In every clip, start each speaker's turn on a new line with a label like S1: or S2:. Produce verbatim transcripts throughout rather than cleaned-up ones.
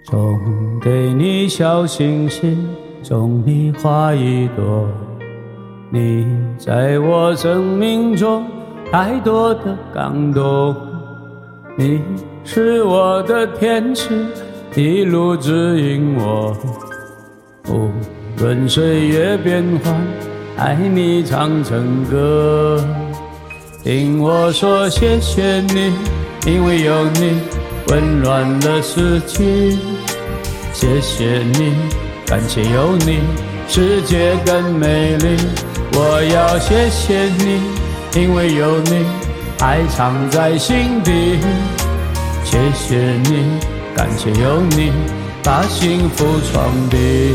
S1: 送给你小星星，送你花一朵。你在我生命中太多的感动，你是我的天使，一路指引我。无论岁月变幻，爱你唱成歌。听我说谢谢你，因为有你温暖了世界。谢谢你，感谢有你，世界更美丽。我要谢谢你，因为有你，爱藏在心底。谢谢你，感谢有你，把幸福传递。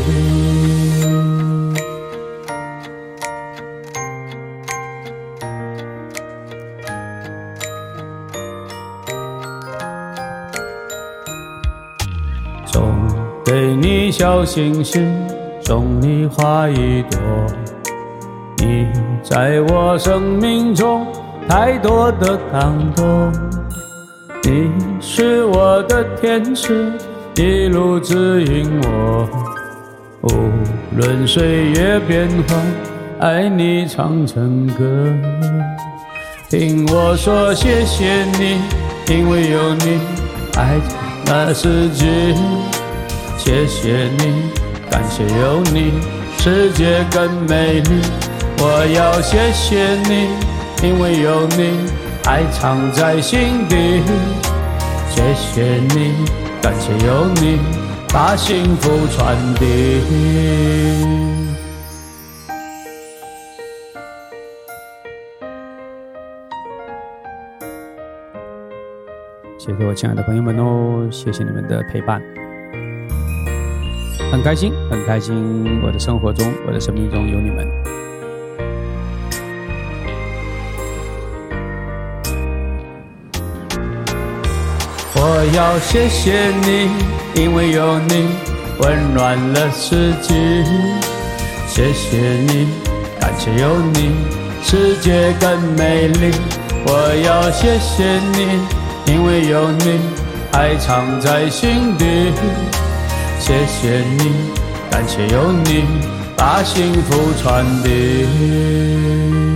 S1: 送给你小星星，送你花一朵。你在我生命中太多的感动，你是我的天使，一路指引我。无论岁月变幻，爱你唱成歌。听我说谢谢你，因为有你，爱那世界。谢谢你，感谢有你，世界更美丽。我要谢谢你，因为有你，爱藏在心底。谢谢你，感谢有你，把幸福传递。谢谢我亲爱的朋友们哦，谢谢你们的陪伴。很开心，很开心，我的生活中，我的生命中有你们。我要谢谢你，因为有你，温暖了世界。谢谢你，感谢有你，世界更美丽。我要谢谢你，因为有你，爱藏在心底。谢谢你，感谢有你，把幸福传递。